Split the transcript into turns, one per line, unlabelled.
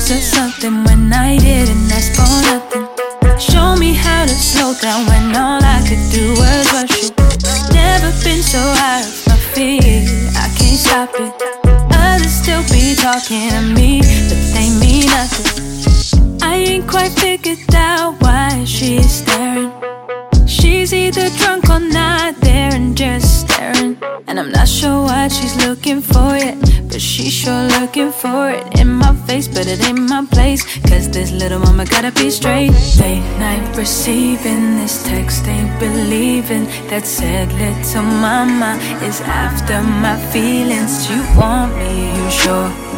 promise her something when I didn't ask for nothing. Show me how to slow down when all I could do was rush it. Never been so out of my feet, I can't stop it. Others still be talking to me, but they mean nothing. I ain't quite figured out why she's staring. She's either drunk or not there and just staring. And I'm not sure what she's looking for yet, but she's sure looking for it. In my face, but it ain't my place, cause this little mama gotta be straight. Late night receiving this text, ain't believing that said little mama is after my feelings. You want me, you sure?